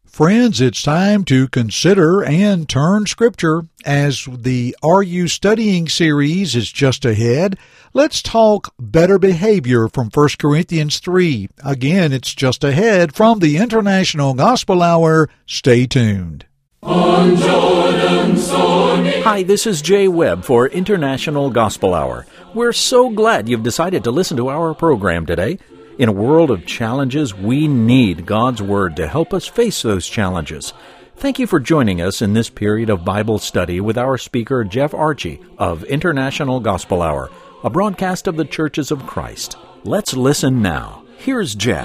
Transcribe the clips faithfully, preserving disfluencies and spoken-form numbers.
Friends, it's time to consider and turn Scripture. As the Are You Studying series is just ahead, let's talk better behavior from First Corinthians three. Again, it's just ahead from the International Gospel Hour. Stay tuned. Hi, this is Jay Webb for International Gospel Hour. We're so glad you've decided to listen to our program today. In a world of challenges, we need God's Word to help us face those challenges. Thank you for joining us in this period of Bible study with our speaker, Jeff Archie of International Gospel Hour, a broadcast of the Churches of Christ. Let's listen now. Here's Jeff.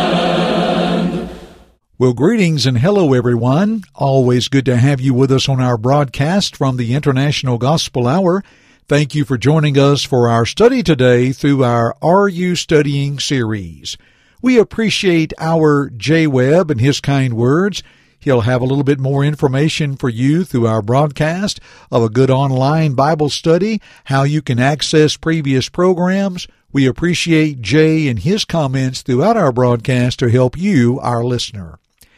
Well, greetings and hello, everyone. Always good to have you with us on our broadcast from the International Gospel Hour. Thank you for joining us for our study today through our Are You Studying series. We appreciate our Jay Webb and his kind words. He'll have a little bit more information for you through our broadcast of a good online Bible study, how you can access previous programs. We appreciate Jay and his comments throughout our broadcast to help you, our listener.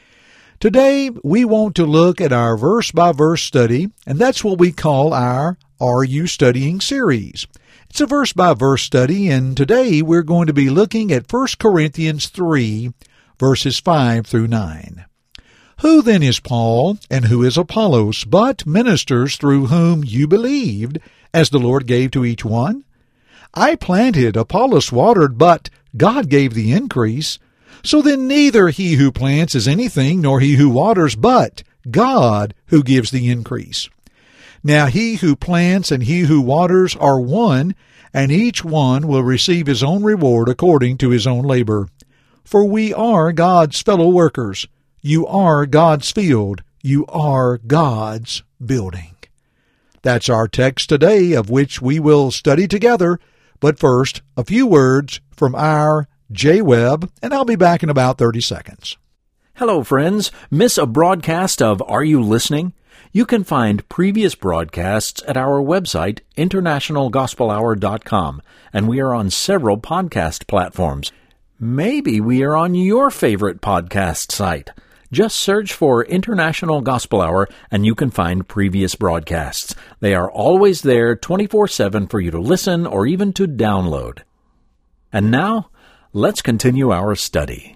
Today, we want to look at our verse-by-verse study, and that's what we call our Are You Studying series. It's a verse-by-verse study, and today we're going to be looking at First Corinthians three, verses five through nine. Who then is Paul, and who is Apollos, but ministers through whom you believed, as the Lord gave to each one? I planted, Apollos watered, but God gave the increase. So then neither he who plants is anything, nor he who waters, but God who gives the increase. Now he who plants and he who waters are one, and each one will receive his own reward according to his own labor. For we are God's fellow workers. You are God's field. You are God's building. That's our text today, of which we will study together. But first, a few words from our Jay Webb, and I'll be back in about thirty seconds. Hello, friends. Miss a broadcast of Are You Listening? You can find previous broadcasts at our website, international gospel hour dot com, and we are on several podcast platforms. Maybe we are on your favorite podcast site. Just search for International Gospel Hour, and you can find previous broadcasts. They are always there twenty-four seven for you to listen or even to download. And now, let's continue our study.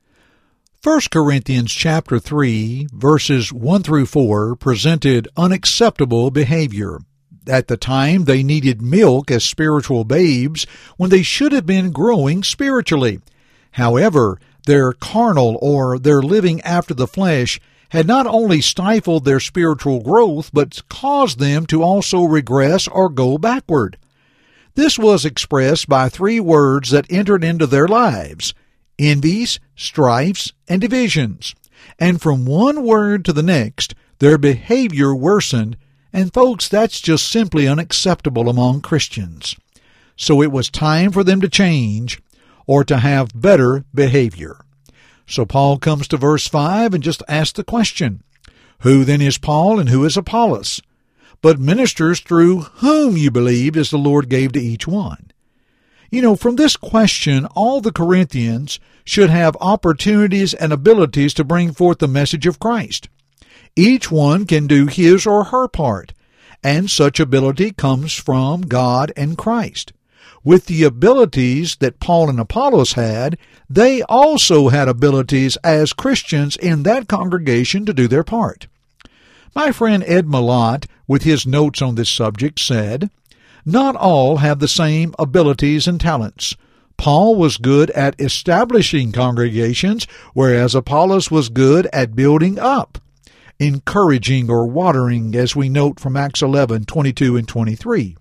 First Corinthians chapter three, verses one through four, presented unacceptable behavior. At the time, they needed milk as spiritual babes when they should have been growing spiritually. However, their carnal, or their living after the flesh, had not only stifled their spiritual growth, but caused them to also regress or go backward. This was expressed by three words that entered into their lives: envies, strifes, and divisions. And from one word to the next, their behavior worsened, and folks, that's just simply unacceptable among Christians. So it was time for them to change, or to have better behavior. So Paul comes to verse five and just asks the question, who then is Paul and who is Apollos? But ministers through whom you believed, as the Lord gave to each one. You know, from this question, all the Corinthians should have opportunities and abilities to bring forth the message of Christ. Each one can do his or her part, and such ability comes from God and Christ. With the abilities that Paul and Apollos had, they also had abilities as Christians in that congregation to do their part. My friend Ed Malott, with his notes on this subject, said, not all have the same abilities and talents. Paul was good at establishing congregations, whereas Apollos was good at building up, encouraging or watering, as we note from Acts eleven, twenty-two and twenty-three.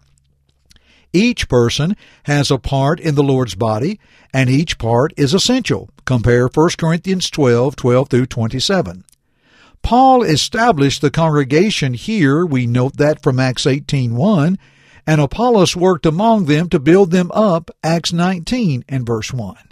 Each person has a part in the Lord's body, and each part is essential. Compare First Corinthians twelve, twelve through twenty-seven. Paul established the congregation here, we note that from Acts eighteen, one, and Apollos worked among them to build them up, Acts nineteen and verse one.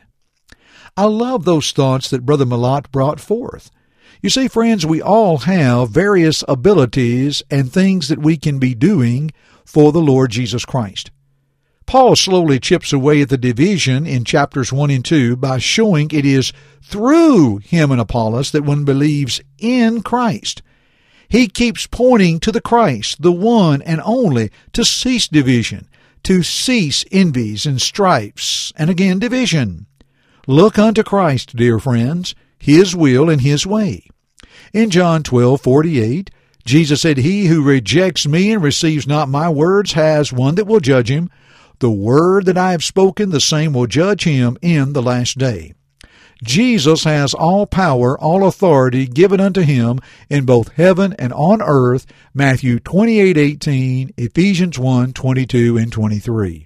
I love those thoughts that Brother Malott brought forth. You see, friends, we all have various abilities and things that we can be doing for the Lord Jesus Christ. Paul slowly chips away at the division in chapters one and two by showing it is through him and Apollos that one believes in Christ. He keeps pointing to the Christ, the one and only, to cease division, to cease envies and strifes, and again division. Look unto Christ, dear friends, his will and his way. In John twelve forty-eight, Jesus said, He who rejects me and receives not my words has one that will judge him. The word that I have spoken, the same will judge him in the last day. Jesus has all power, all authority given unto him in both heaven and on earth, Matthew twenty-eight eighteen, Ephesians one twenty-two and twenty-three.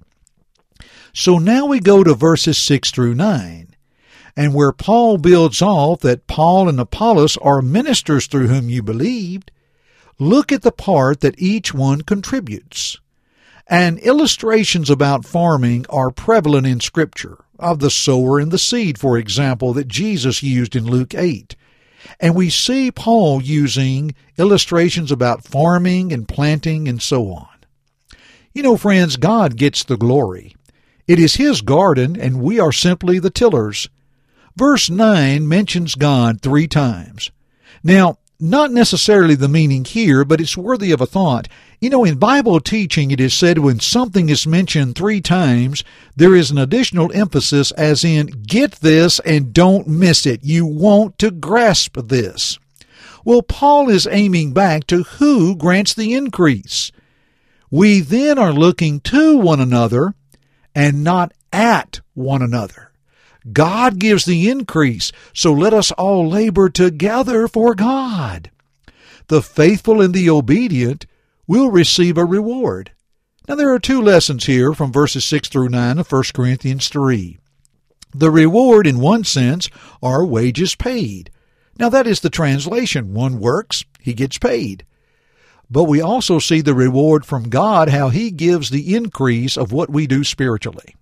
So now we go to verses six through nine, and where Paul builds off that Paul and Apollos are ministers through whom you believed, look at the part that each one contributes. And illustrations about farming are prevalent in Scripture, of the sower and the seed, for example, that Jesus used in Luke eight. And we see Paul using illustrations about farming and planting and so on. You know, friends, God gets the glory. It is His garden, and we are simply the tillers. Verse nine mentions God three times. Now, not necessarily the meaning here, but it's worthy of a thought. You know, in Bible teaching it is said when something is mentioned three times, there is an additional emphasis as in, get this and don't miss it. You want to grasp this. Well, Paul is aiming back to who grants the increase. We then are looking to one another and not at one another. God gives the increase, so let us all labor together for God. The faithful and the obedient will receive a reward. Now there are two lessons here from verses six through nine of First Corinthians three. The reward, in one sense, are wages paid. Now that is the translation. One works, he gets paid. But we also see the reward from God, how He gives the increase of what we do spiritually.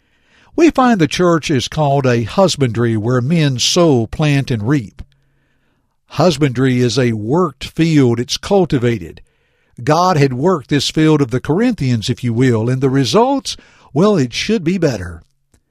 We find the church is called a husbandry where men sow, plant, and reap. Husbandry is a worked field. It's cultivated. God had worked this field of the Corinthians, if you will, and the results, well, it should be better.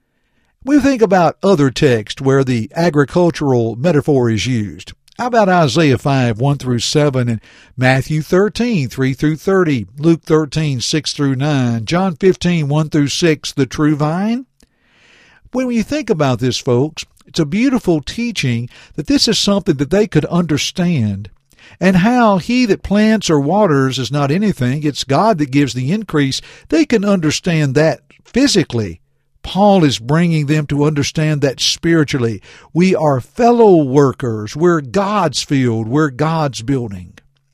We think about other texts where the agricultural metaphor is used. How about Isaiah five, one through seven, and Matthew thirteen, three through thirty, Luke thirteen, six through nine, John fifteen, one through six, the true vine? When you think about this, folks, it's a beautiful teaching that this is something that they could understand, and how he that plants or waters is not anything, it's God that gives the increase. They can understand that physically. Paul is bringing them to understand that spiritually. We are fellow workers. We're God's field. We're God's building.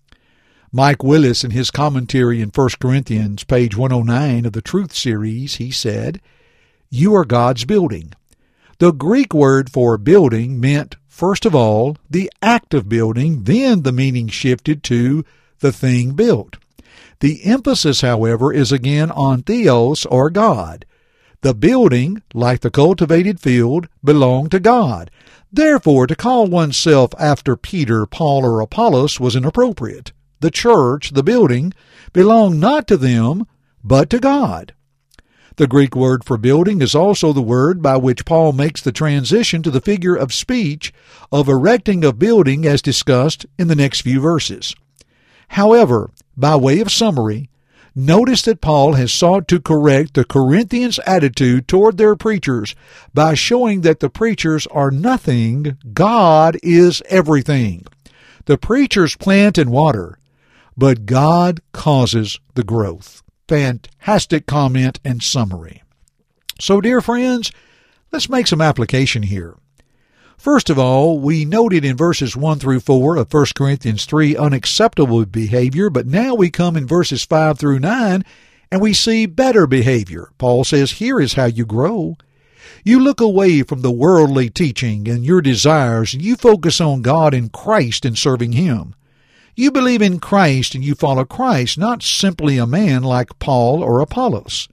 Mike Willis, in his commentary in First Corinthians, page one oh nine of the Truth series, he said, You are God's building. The Greek word for building meant, first of all, the act of building, then the meaning shifted to the thing built. The emphasis, however, is again on theos, or God. The building, like the cultivated field, belonged to God. Therefore, to call oneself after Peter, Paul, or Apollos was inappropriate. The church, the building, belonged not to them, but to God. The Greek word for building is also the word by which Paul makes the transition to the figure of speech of erecting of building as discussed in the next few verses. However, by way of summary, notice that Paul has sought to correct the Corinthians' attitude toward their preachers by showing that the preachers are nothing, God is everything. The preachers plant and water, but God causes the growth. Fantastic comment and summary. So, dear friends, let's make some application here. First of all, we noted in verses one through four of First Corinthians three unacceptable behavior, but now we come in verses five through nine and we see better behavior. Paul says, here is how you grow. You look away from the worldly teaching and your desires, and you focus on God and Christ and serving Him. You believe in Christ and you follow Christ, not simply a man like Paul or Apollos.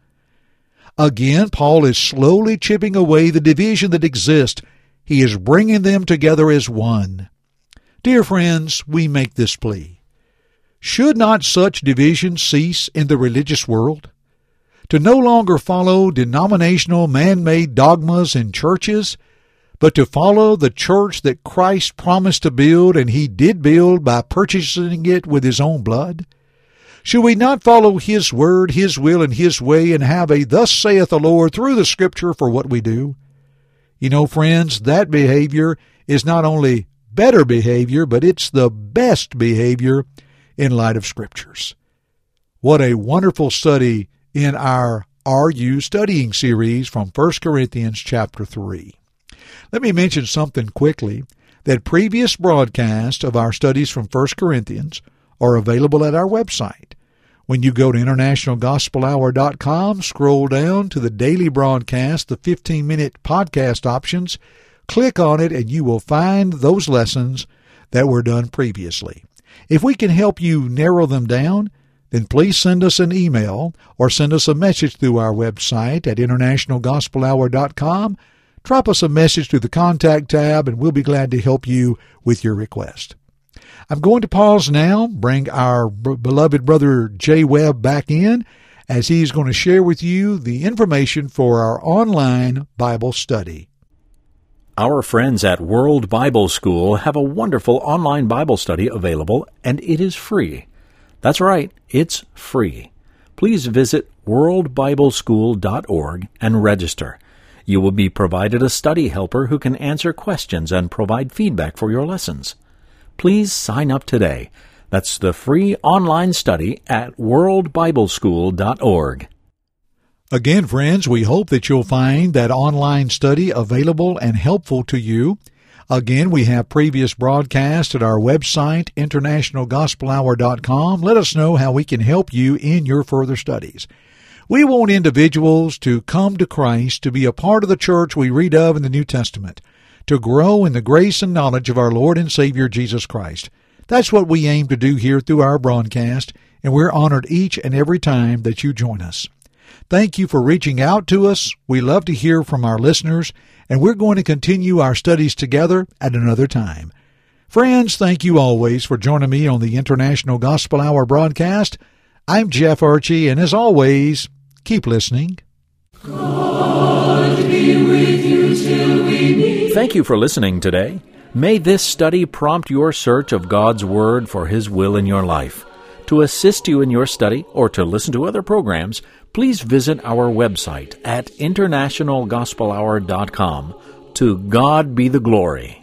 Again, Paul is slowly chipping away the division that exists. He is bringing them together as one. Dear friends, we make this plea. Should not such division cease in the religious world? to no longer follow denominational man-made dogmas in churches, but to follow the church that Christ promised to build, and He did build by purchasing it with His own blood? Should we not follow His word, His will, and His way, and have a thus saith the Lord through the Scripture for what we do? You know, friends, that behavior is not only better behavior, but it's the best behavior in light of Scriptures. What a wonderful study in our Are You Studying series from First Corinthians chapter three. Let me mention something quickly, that previous broadcasts of our studies from First Corinthians are available at our website. When you go to international gospel hour dot com, scroll down to the daily broadcast, the fifteen-minute podcast options, click on it, and you will find those lessons that were done previously. If we can help you narrow them down, then please send us an email or send us a message through our website at international gospel hour dot com. Drop us a message through the Contact tab, and we'll be glad to help you with your request. I'm going to pause now, bring our b- beloved brother Jay Webb back in, as he's going to share with you the information for our online Bible study. Our friends at World Bible School have a wonderful online Bible study available, and it is free. That's right, it's free. Please visit world bible school dot org and register. You will be provided a study helper who can answer questions and provide feedback for your lessons. Please sign up today. That's the free online study at world bible school dot org. Again, friends, we hope that you'll find that online study available and helpful to you. Again, we have previous broadcasts at our website, international gospel hour dot com. Let us know how we can help you in your further studies. We want individuals to come to Christ, to be a part of the church we read of in the New Testament, to grow in the grace and knowledge of our Lord and Savior Jesus Christ. That's what we aim to do here through our broadcast, and we're honored each and every time that you join us. Thank you for reaching out to us. We love to hear from our listeners, and we're going to continue our studies together at another time. Friends, thank you always for joining me on the International Gospel Hour broadcast. I'm Jeff Archie, and as always, keep listening. God be with you till we meet. Thank you for listening today. May this study prompt your search of God's Word for His will in your life. To assist you in your study or to listen to other programs, please visit our website at international gospel hour dot com. To God be the glory.